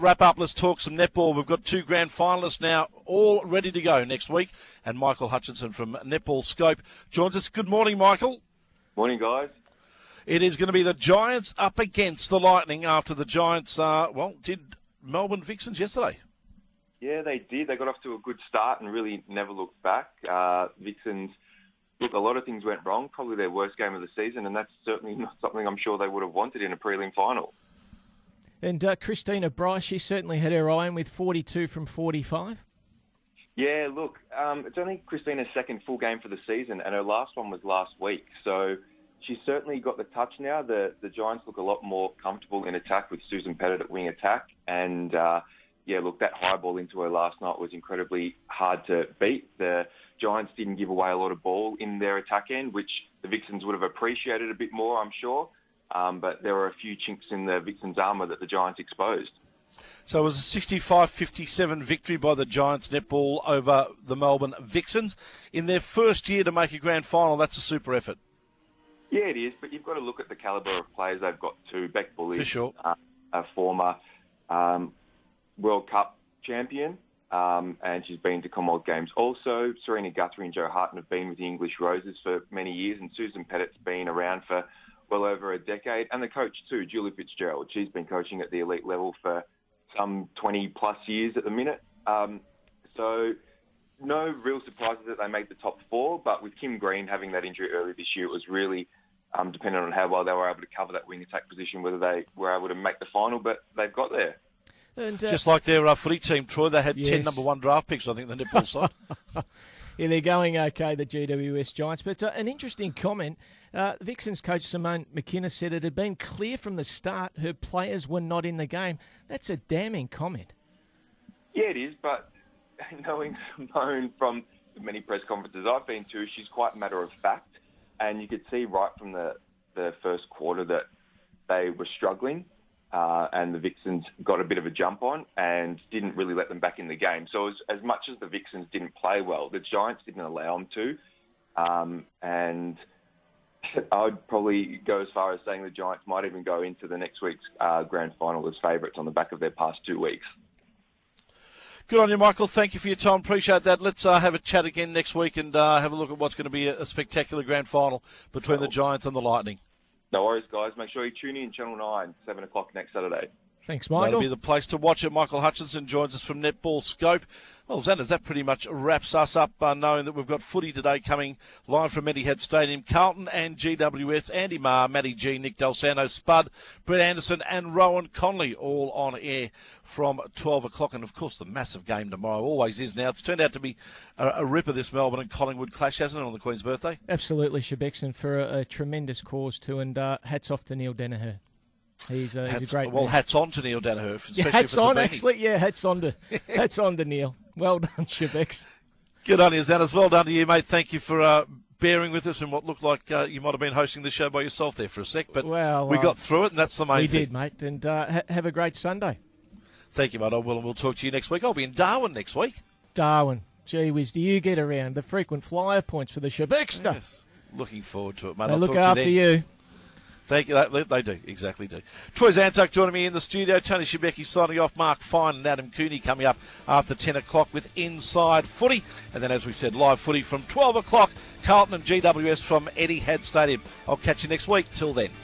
Wrap up, let's talk some netball. We've got 2 grand finalists now, all ready to go next week. And Michael Hutchinson from Netball Scope joins us. Good morning, Michael. Morning, guys. It is going to be the Giants up against the Lightning after the Giants, did Melbourne Vixens yesterday. Yeah, they did. They got off to a good start and really never looked back. Vixens, look, a lot of things went wrong, probably their worst game of the season, and that's certainly not something I'm sure they would have wanted in a prelim final. And Christina Bryce, she certainly had her eye on with 42 from 45. Yeah, look, it's only Christina's second full game for the season, and her last one was last week. So she's certainly got the touch now. The Giants look a lot more comfortable in attack with Susan Pettit at wing attack. And, that high ball into her last night was incredibly hard to beat. The Giants didn't give away a lot of ball in their attack end, which the Vixens would have appreciated a bit more, I'm sure. But there were a few chinks in the Vixens' armour that the Giants exposed. So it was a 65-57 victory by the Giants netball over the Melbourne Vixens. In their first year to make a grand final, that's a super effort. Yeah, it is, but you've got to look at the calibre of players they've got too. Beck Bully, for sure. A former World Cup champion, and she's been to Commonwealth Games also. Serena Guthrie and Jo Harton have been with the English Roses for many years, and Susan Pettit's been around for well over a decade. And the coach too, Julie Fitzgerald. She's been coaching at the elite level for some 20-plus years at the minute. So no real surprises that they made the top 4, but with Kim Green having that injury early this year, it was really dependent on how well they were able to cover that wing attack position, whether they were able to make the final, but they've got there. And, just like their footy team, Troy, they had 10 yes. number 1 draft picks, I think, the netball side. Yeah, they're going okay, the GWS Giants. But an interesting comment, Vixens coach Simone McKinnon said it had been clear from the start her players were not in the game. That's a damning comment. Yeah, it is, but knowing Simone from the many press conferences I've been to, she's quite matter of fact. And you could see right from the first quarter that they were struggling. And the Vixens got a bit of a jump on and didn't really let them back in the game. So as much as the Vixens didn't play well, the Giants didn't allow them to. And I would probably go as far as saying the Giants might even go into the next week's grand final as favourites on the back of their past 2 weeks. Good on you, Michael. Thank you for your time. Appreciate that. Let's have a chat again next week and have a look at what's going to be a spectacular grand final between the Giants and the Lightning. No worries, guys. Make sure you tune in Channel 9, 7 o'clock next Saturday. Thanks, Michael. That'll be the place to watch it. Michael Hutchinson joins us from Netball Scope. Well, Xanders, that pretty much wraps us up, knowing that we've got footy today coming live from Etihad Stadium. Carlton and GWS, Andy Marr, Matty G, Nick Del Santo, Spud, Brett Anderson and Rowan Conley all on air from 12 o'clock. And, of course, the massive game tomorrow always is now. It's turned out to be a ripper, this Melbourne and Collingwood clash, hasn't it, on the Queen's birthday? Absolutely, Shebexton, for a tremendous cause too, and hats off to Neil Danaher. He's a great man. Hats on to Neil Danaher. Hats on, actually. Yeah, hats on to Neil. Well done, Shebex. Good on you, Xanders. Well done to you, mate. Thank you for bearing with us in what looked like you might have been hosting the show by yourself there for a sec. But we got through it, and that's the main thing. We did, mate. And have a great Sunday. Thank you, mate. I will, and we'll talk to you next week. I'll be in Darwin next week. Darwin. Gee whiz, do you get around? The frequent flyer points for the Shebexter. Yes. Looking forward to it, mate. They look after you. Thank you. They do. Exactly do. Troy Zantuck joining me in the studio. Tony Shebeki signing off. Mark Fine and Adam Cooney coming up after 10 o'clock with Inside Footy. And then, as we said, live footy from 12 o'clock. Carlton and GWS from Etihad Stadium. I'll catch you next week. Till then.